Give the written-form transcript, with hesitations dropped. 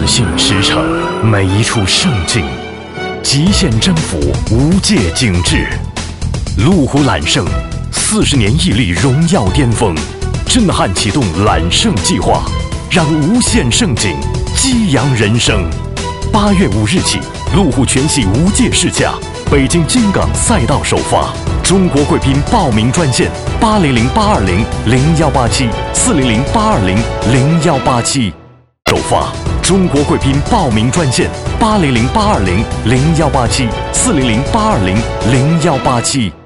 自信驰骋，每一处胜境，极限征服，无界景致。路虎揽胜40年屹立荣耀巅峰，震撼启动揽胜计划，让无限盛景激扬人生。8月5日起，路虎全系无界试驾，北京金港赛道首发。中国贵宾报名专线800-820-0187，400-820-0187。首发。中国贵宾报名专线800-820-0187，400-820-0187。